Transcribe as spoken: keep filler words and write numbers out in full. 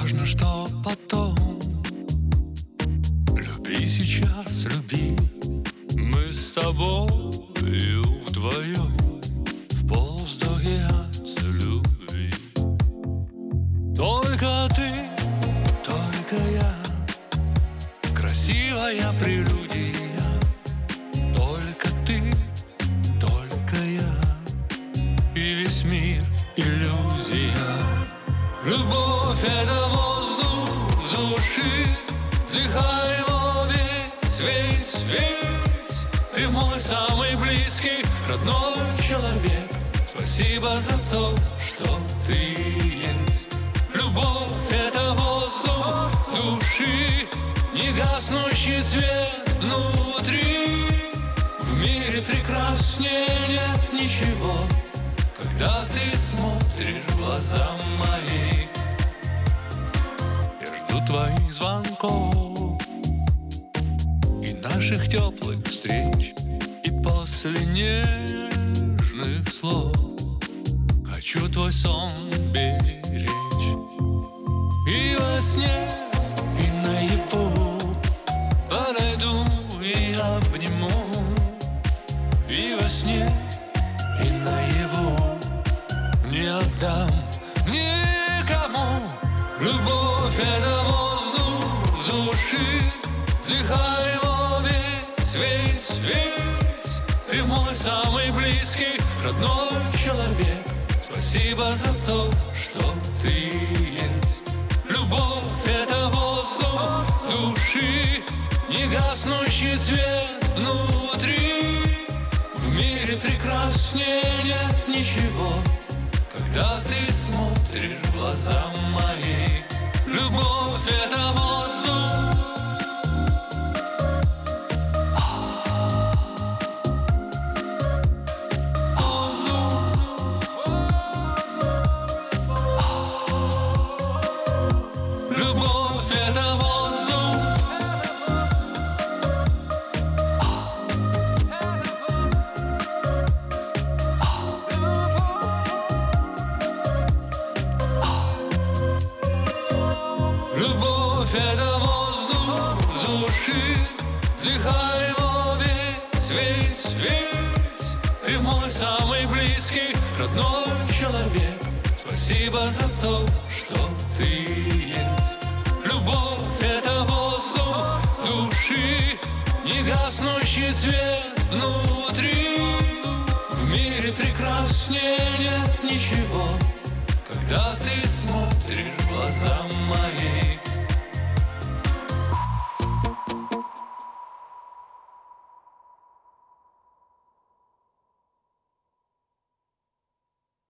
важно, что потом. Люби сейчас, люби. Мы с тобою вдвоем в воздухе от любви. Только ты, только я, красивая прелюдия. Только ты, только я, и весь мир иллюзия. Любовь — это воздух души, вдыхай его весь, весь, весь. Ты мой самый близкий, родной человек. Спасибо за то, что ты есть. Любовь — это воздух души, негаснущий свет внутри. В мире прекраснее нет ничего, когда ты смотришь в глаза мои. Я жду твоих звонков и наших теплых встреч, и после нежных слов хочу твой сон беречь. И во сне, и наяву подойду и обниму. И во сне, и наяву не отдам никому. Любовь — это воздух души, вдыхай его весь, весь, весь. Ты мой самый близкий, родной человек. Спасибо за то, что ты есть. Любовь — это воздух души, негаснущий свет внутри. В мире прекраснее нет ничего, когда ты смотришь в глаза мои. Любовь — это воздух. Любовь — это воздух. Любовь — это воздух души, вдыхай его весь, весь, весь. Ты мой самый близкий, родной человек. Спасибо за то, что ты есть. Любовь — это воздух души, негаснущий свет внутри. В мире прекраснее нет ничего, когда ты смотришь в глаза мои.